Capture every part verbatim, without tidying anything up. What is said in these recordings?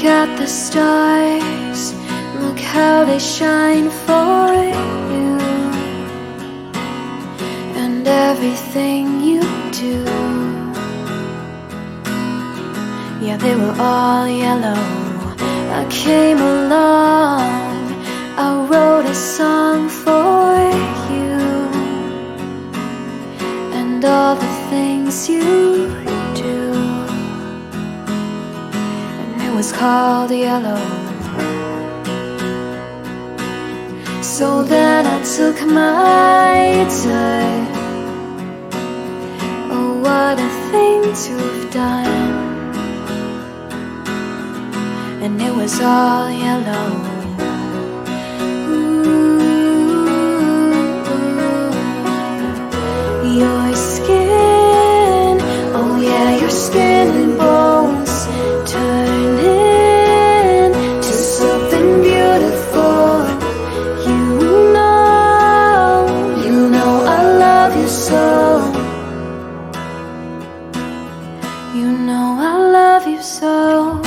Look at the stars, look how they shine for you, and everything you do. Yeah, they were all yellow. I came along, I wrote a song for you, and all the things you do. It was called Yellow. So then I took my time. Oh, what a thing to have done. And it was all yellow. Ooh, your skin, oh yeah, your skin and bones turn into something beautiful. You know, you know I love you so. You know I love you so.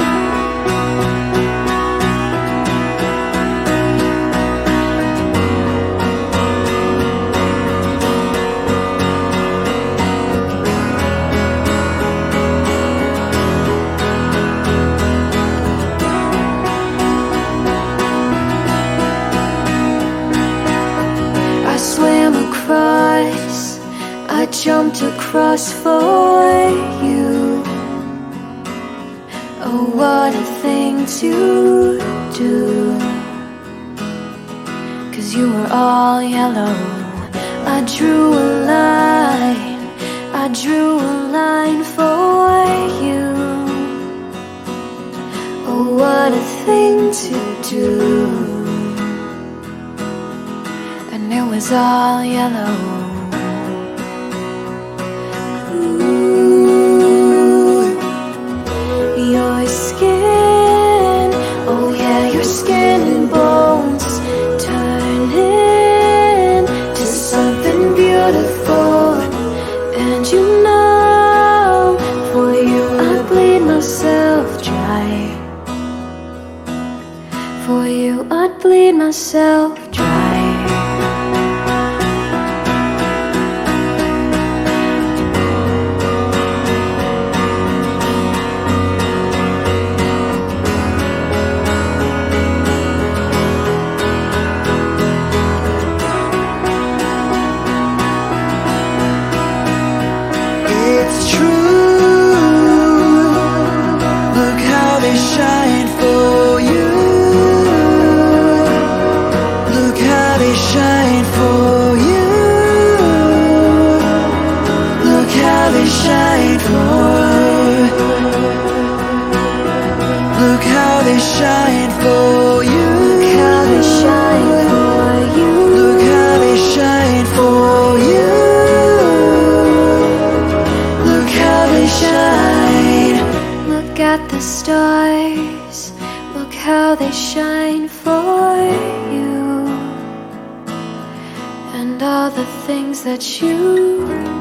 Swam across, I jumped across for you. Oh, what a thing to do. 'Cause you were all yellow. I drew a line, I drew a line for you. Oh, what a thing to do. And it was all yellow. Ooh, your skin, oh yeah, your skin and bones turn into something beautiful. And you know, for you I'd bleed myself dry. For you I'd bleed myself dry. It's true, look how they shine for you. Look how they shine for you. Look how they shine for. Look how they shine for you. Look how they shine for you. Look how they shine for you. Look how they shine. Look at the stars, look how they shine for you, and all the things that you